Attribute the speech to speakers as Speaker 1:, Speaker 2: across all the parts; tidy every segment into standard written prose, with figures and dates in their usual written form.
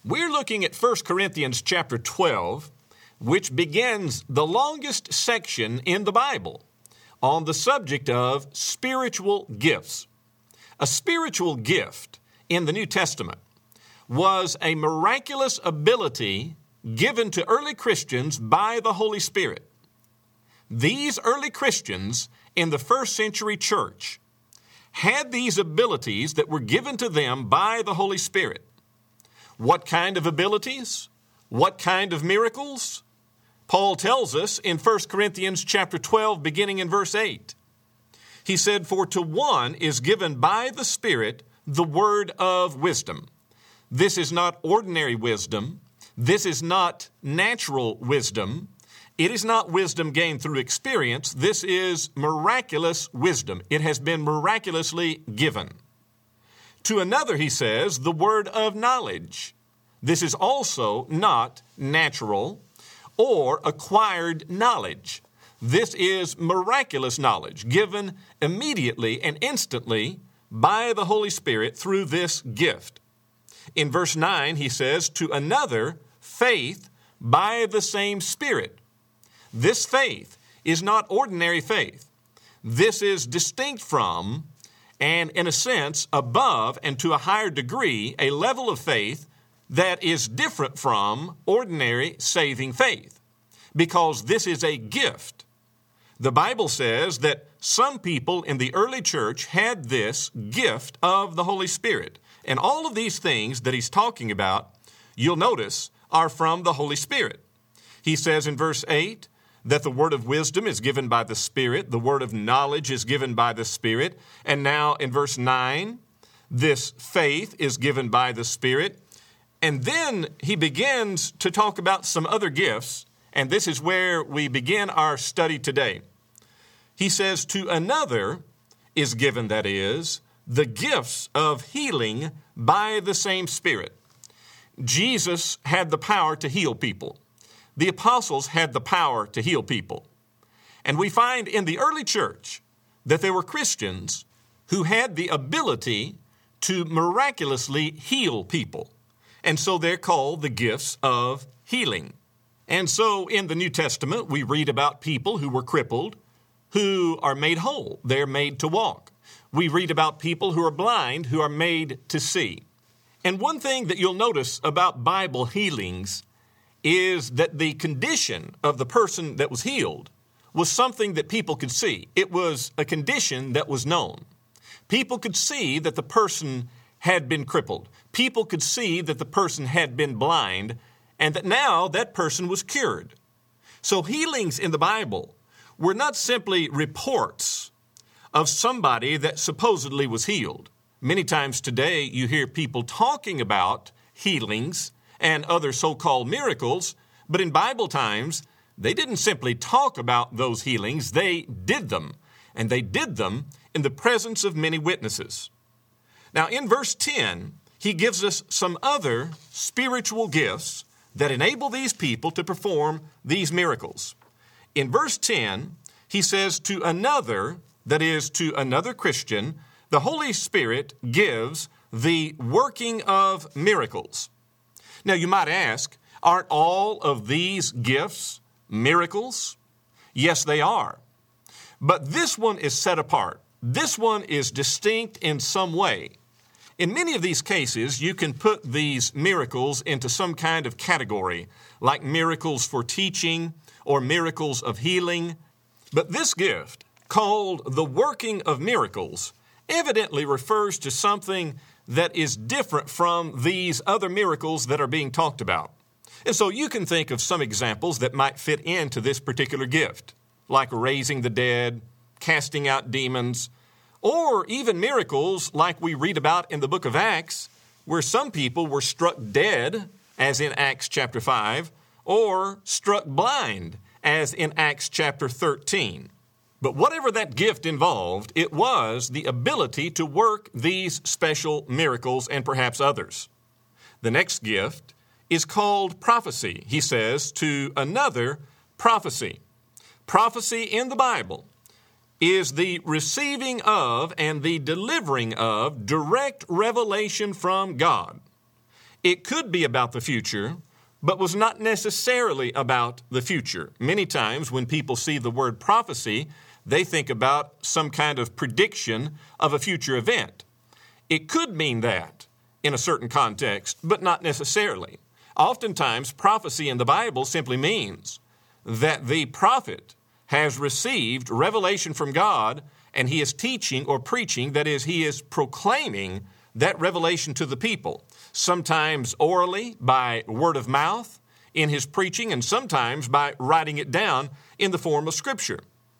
Speaker 1: We're looking at 1 Corinthians chapter 12, which begins the longest section in the Bible on the subject of spiritual gifts. A spiritual gift in the New Testament was a miraculous ability given to early Christians by the Holy Spirit. These early Christians in the first century church had these abilities that were given to them by the Holy Spirit. What kind of abilities? What kind of miracles? Paul tells us in 1 Corinthians chapter 12, beginning in verse 8. He said, "For to one is given by the Spirit the word of wisdom." This is not ordinary wisdom. This is not natural wisdom. It is not wisdom gained through experience. This is miraculous wisdom. It has been miraculously given. To another, he says, the word of knowledge. This is also not natural or acquired knowledge. This is miraculous knowledge given immediately and instantly by the Holy Spirit through this gift. In verse 9, he says, to another, faith by the same Spirit. This faith is not ordinary faith. This is distinct from, and in a sense, above and to a higher degree, a level of faith that is different from ordinary saving faith, because this is a gift. The Bible says that some people in the early church had this gift of the Holy Spirit. And all of these things that he's talking about, you'll notice, are from the Holy Spirit. He says in verse 8 that the word of wisdom is given by the Spirit, the word of knowledge is given by the Spirit, and now in verse 9, this faith is given by the Spirit. And then he begins to talk about some other gifts, and this is where we begin our study today. He says, to another is given, that is, the gifts of healing by the same Spirit. Jesus had the power to heal people. The apostles had the power to heal people. And we find in the early church that there were Christians who had the ability to miraculously heal people. And so they're called the gifts of healing. And so in the New Testament, we read about people who were crippled, who are made whole. They're made to walk. We read about people who are blind, who are made to see. And one thing that you'll notice about Bible healings is that the condition of the person that was healed was something that people could see. It was a condition that was known. People could see that the person had been crippled. People could see that the person had been blind, and that now that person was cured. So healings in the Bible were not simply reports of somebody that supposedly was healed. Many times today you hear people talking about healings and other so-called miracles, but in Bible times, they didn't simply talk about those healings, they did them, and they did them in the presence of many witnesses. Now in verse 10, he gives us some other spiritual gifts that enable these people to perform these miracles. In verse 10, he says, to another, that is, to another Christian, the Holy Spirit gives the working of miracles. Now, you might ask, aren't all of these gifts miracles? Yes, they are. But this one is set apart. This one is distinct in some way. In many of these cases, you can put these miracles into some kind of category, like miracles for teaching or miracles of healing. But this gift, called the working of miracles, evidently refers to something that is different from these other miracles that are being talked about. And so you can think of some examples that might fit into this particular gift, like raising the dead, casting out demons, or even miracles like we read about in the book of Acts, where some people were struck dead, as in Acts chapter 5, or struck blind, as in Acts chapter 13. But whatever that gift involved, it was the ability to work these special miracles and perhaps others. The next gift is called prophecy. He says, to another, prophecy. Prophecy in the Bible is the receiving of and the delivering of direct revelation from God. It could be about the future, but was not necessarily about the future. Many times when people see the word prophecy, they think about some kind of prediction of a future event. It could mean that in a certain context, but not necessarily. Oftentimes, prophecy in the Bible simply means that the prophet has received revelation from God and he is teaching or preaching, that is, he is proclaiming that revelation to the people, sometimes orally by word of mouth in his preaching and sometimes by writing it down in the form of Scripture.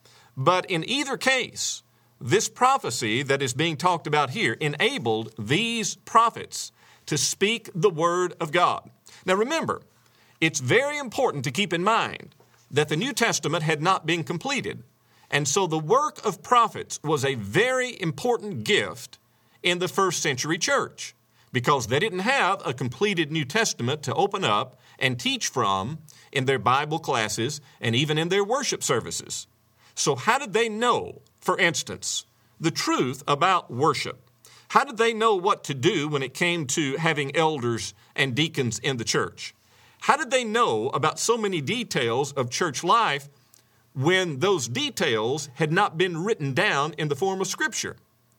Speaker 1: But in either case, this prophecy that is being talked about here enabled these prophets to speak the word of God. Now remember, it's very important to keep in mind that the New Testament had not been completed. And so the work of prophets was a very important gift in the first century church because they didn't have a completed New Testament to open up and teach from in their Bible classes and even in their worship services. So how did they know, for instance, the truth about worship? How did they know what to do when it came to having elders and deacons in the church? How did they know about so many details of church life when those details had not been written down in the form of Scripture?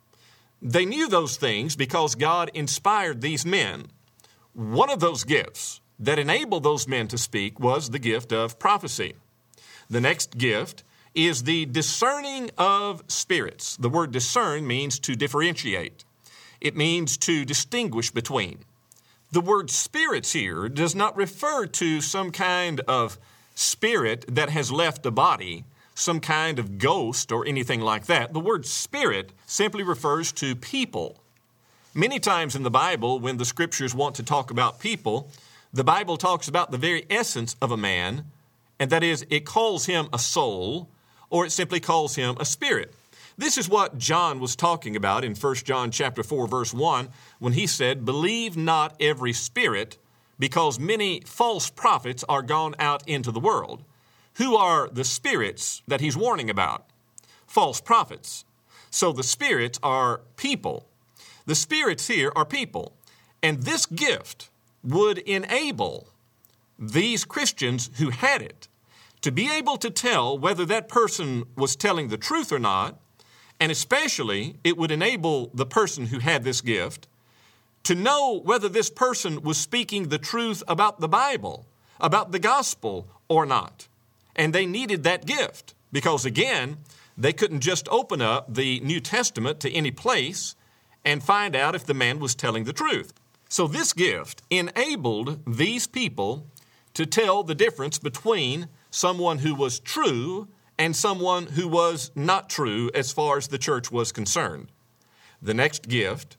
Speaker 1: They knew those things because God inspired these men. One of those gifts that enabled those men to speak was the gift of prophecy. The next gift is the discerning of spirits. The word discern means to differentiate. It means to distinguish between. The word spirits here does not refer to some kind of spirit that has left a body, some kind of ghost or anything like that. The word spirit simply refers to people. Many times in the Bible, when the Scriptures want to talk about people, the Bible talks about the very essence of a man, and that is, it calls him a soul, or it simply calls him a spirit. This is what John was talking about in 1 John chapter 4, verse 1, when he said, "Believe not every spirit, because many false prophets are gone out into the world." Who are the spirits that he's warning about? False prophets. So the spirits are people. The spirits here are people. And this gift would enable these Christians who had it to be able to tell whether that person was telling the truth or not, and especially it would enable the person who had this gift to know whether this person was speaking the truth about the Bible, about the gospel or not. And they needed that gift because, again, they couldn't just open up the New Testament to any place and find out if the man was telling the truth. So this gift enabled these people to tell the difference between someone who was true and someone who was not true as far as the church was concerned. The next gift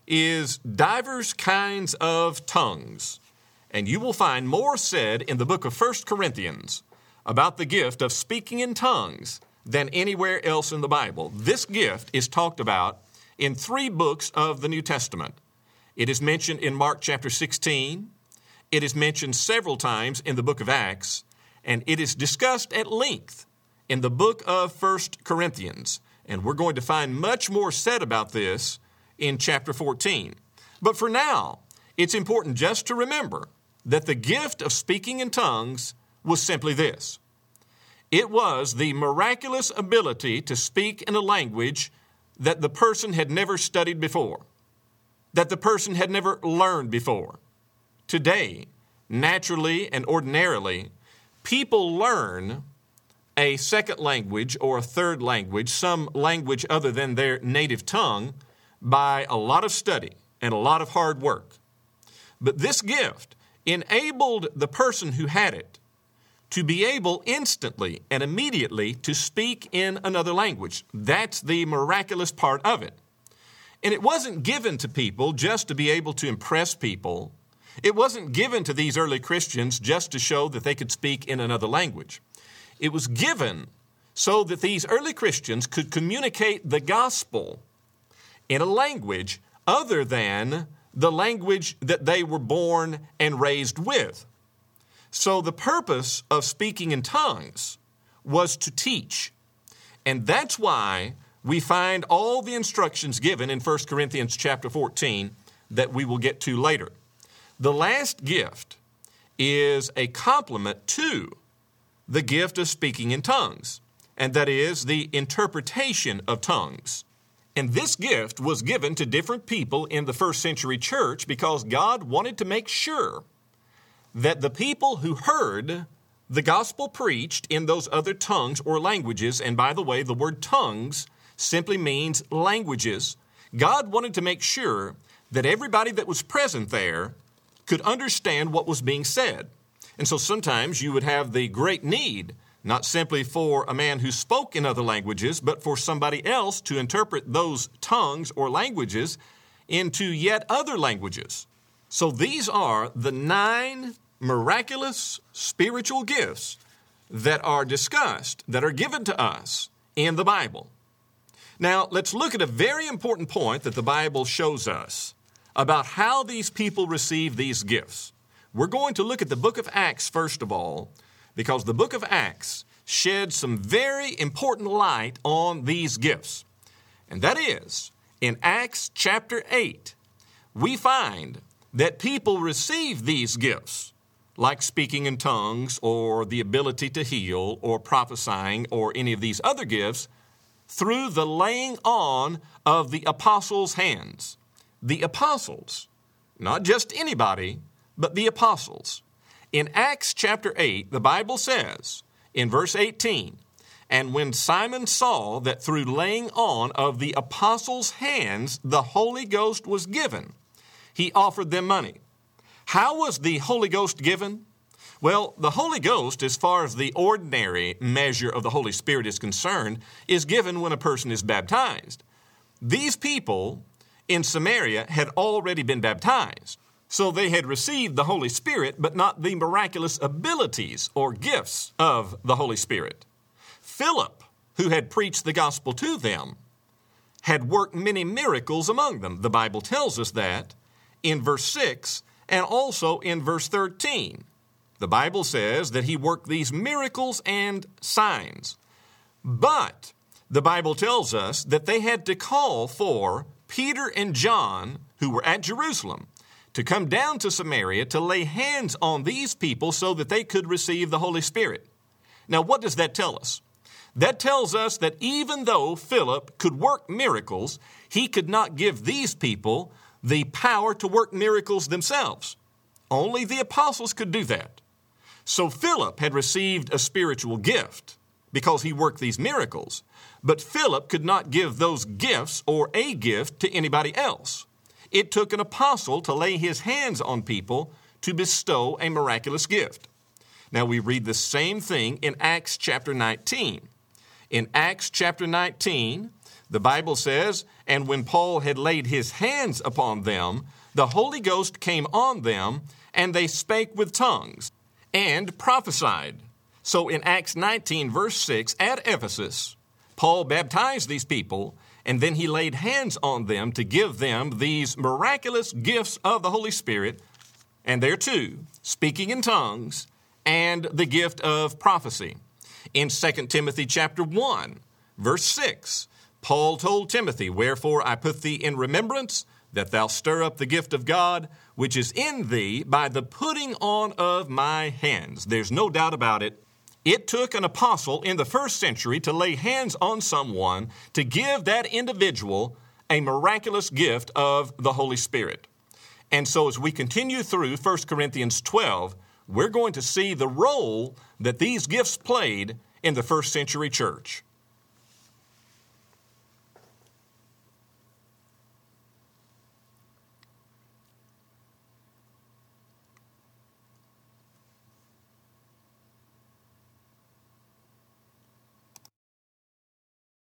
Speaker 1: is divers kinds of tongues. And you will find more said in the book of 1 Corinthians about the gift of speaking in tongues than anywhere else in the Bible. This gift is talked about in 3 books of the New Testament. It is mentioned in Mark chapter 16. It is mentioned several times in the book of Acts. And it is discussed at length in the book of 1 Corinthians. And we're going to find much more said about this in chapter 14. But for now, it's important just to remember that the gift of speaking in tongues was simply this. It was the miraculous ability to speak in a language that the person had never studied before, that the person had never learned before. Today, naturally and ordinarily, people learn a second language or a third language, some language other than their native tongue, by a lot of study and a lot of hard work. But this gift enabled the person who had it to be able instantly and immediately to speak in another language. That's the miraculous part of it. And it wasn't given to people just to be able to impress people. It wasn't given to these early Christians just to show that they could speak in another language. It was given so that these early Christians could communicate the gospel in a language other than the language that they were born and raised with. So the purpose of speaking in tongues was to teach. And that's why we find all the instructions given in 1 Corinthians chapter 14 that we will get to later. The last gift is a complement to the gift of speaking in tongues, and that is the interpretation of tongues. And this gift was given to different people in the first century church because God wanted to make sure that the people who heard the gospel preached in those other tongues or languages, and by the way, the word tongues simply means languages. God wanted to make sure that everybody that was present there could understand what was being said. And so sometimes you would have the great need, not simply for a man who spoke in other languages, but for somebody else to interpret those tongues or languages into yet other languages. So these are the 9 miraculous spiritual gifts that are discussed, that are given to us in the Bible. Now, let's look at a very important point that the Bible shows us about how these people receive these gifts. We're going to look at the book of Acts first of all, because the book of Acts sheds some very important light on these gifts. And that is, in Acts chapter 8, we find that people receive these gifts, like speaking in tongues or the ability to heal or prophesying or any of these other gifts, through the laying on of the apostles' hands. The apostles, not just anybody, but the apostles. In Acts chapter 8, the Bible says, in verse 18, "And when Simon saw that through laying on of the apostles' hands the Holy Ghost was given, he offered them money." How was the Holy Ghost given? Well, the Holy Ghost, as far as the ordinary measure of the Holy Spirit is concerned, is given when a person is baptized. These people in Samaria had already been baptized, so they had received the Holy Spirit, but not the miraculous abilities or gifts of the Holy Spirit. Philip, who had preached the gospel to them, had worked many miracles among them. The Bible tells us that in verse 6 and also in verse 13. The Bible says that he worked these miracles and signs. But the Bible tells us that they had to call for Peter and John, who were at Jerusalem, to come down to Samaria to lay hands on these people so that they could receive the Holy Spirit. Now, what does that tell us? That tells us that even though Philip could work miracles, he could not give these people the power to work miracles themselves. Only the apostles could do that. So Philip had received a spiritual gift because he worked these miracles, but Philip could not give those gifts or a gift to anybody else. It took an apostle to lay his hands on people to bestow a miraculous gift. Now we read the same thing in Acts chapter 19. In Acts chapter 19, the Bible says, "And when Paul had laid his hands upon them, the Holy Ghost came on them, and they spake with tongues and prophesied." So in Acts 19, verse 6, at Ephesus, Paul baptized these people, and then he laid hands on them to give them these miraculous gifts of the Holy Spirit, and there too, speaking in tongues and the gift of prophecy. In 2 Timothy chapter 1, verse 6, Paul told Timothy, "Wherefore I put thee in remembrance, that thou stir up the gift of God, which is in thee by the putting on of my hands." There's no doubt about it. It took an apostle in the first century to lay hands on someone to give that individual a miraculous gift of the Holy Spirit. And so as we continue through 1 Corinthians 12, we're going to see the role that these gifts played in the first century church.